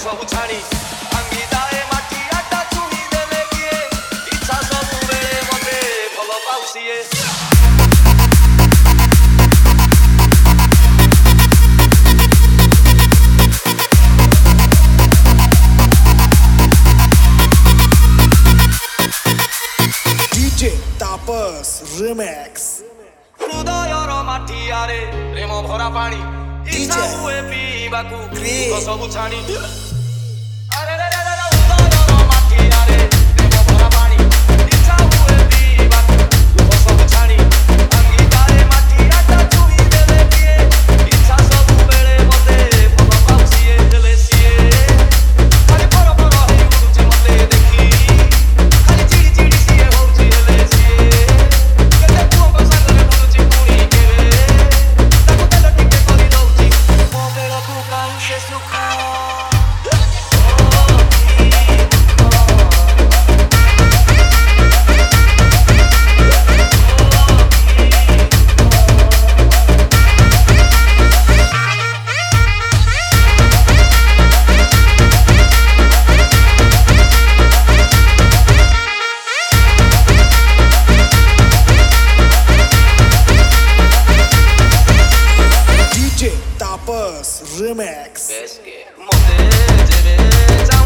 ସବୁ ଛାଣି ଭାଙ୍ଗିଯାଏ ମାଟି ଆଟା ଚୁଣି ଦେଲେ କିଏ ଇଚ୍ଛା ସବୁବେଳେ ମତେ ଭଲ ପାଉ ସିଏ DJ Tapas Remix ହୃଦୟର ମାଠିଆରେ ପ୍ରେମ ଭରା ପାଣି ଇଚ୍ଛା ହୁଏ ପିଇବାକୁ ସବୁ ଛାଣି ହୃଦୟର ମାଠିଆରେ ପ୍ରେମ ଭରା ପାଣି ଇଚ୍ଛା ହୁଏ ପିଇବାକୁ ସବୁ ଛାଣି ଭାଙ୍ଗିଯାଏ ମାଟି ଆଟା ଚୁଣି ଦେଲେ କିଏ ଇଚ୍ଛା ସବୁବେଳେ ମତେ ଭଲ ପାଉ ସିଏ ଦେଲେ ସିଏ ଖାଲି ପର ପର ହେଇ ଉଡୁଛି ମତେ ଦେଖି ଖାଲି ଚିଡ଼ି ଚିଡ଼ି ସିଏ ହଉଛି ହେଲେ ସିଏ କେତେ ପୁଅଙ୍କ ସାଙ୍ଗରେ ବୁଲୁଛି ପୁଣି କେବେ ତାକୁ ତେଲ ଟିକେ କରି ଦଉଛି ମୋ ବେଳକୁ କାହିଁ ସେ ସୁଖ DJ Tapas Remix Mother,